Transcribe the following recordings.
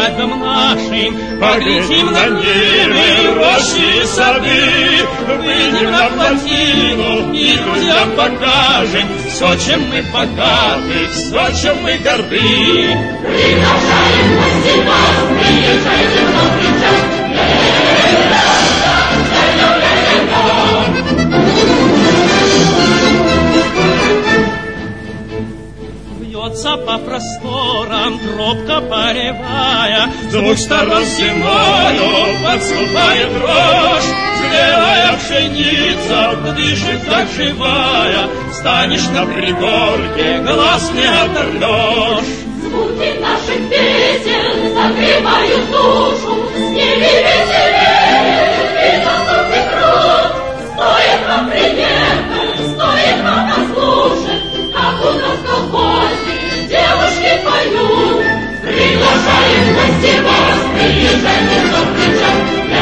свадьбам нашим, поглядим на небе рощи и сады, выйдем на плотину и друзьям покажем все, чем мы богаты, все, чем мы горды. Приглашаем гостей вас, приезжайте в новый час. Бьется по просторам тропка полевая, с двух сторон зимою подступает дрожь. Зрелая пшеница дышит, как живая, станешь на пригорке, глаз не оторвешь. Звуки наших песен согревают душу, с ними веселее, и наступит круг. Стоит вам приехать, стоит вам послушать, как у нас в колхозе девушки поют. Приглашаем в гости вас, приезжайте в добрый час.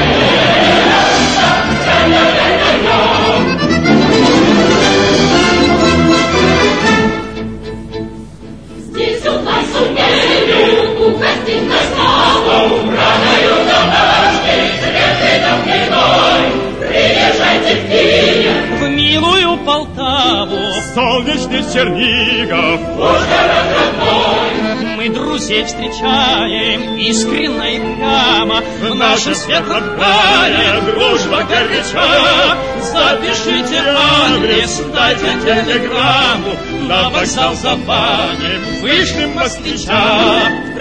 Здесь у нас умеют угостить нас столом, убраною домашней, светлой виной. Приезжайте в Киев, В милую Полтаву, солнечный Чернигов, город родной. мы друзей встречаем искренно и прямо. В наше светлое дружба горяча. Запишите адрес, дайте телеграмму, на вокзал Забанев, Вышним Москвича.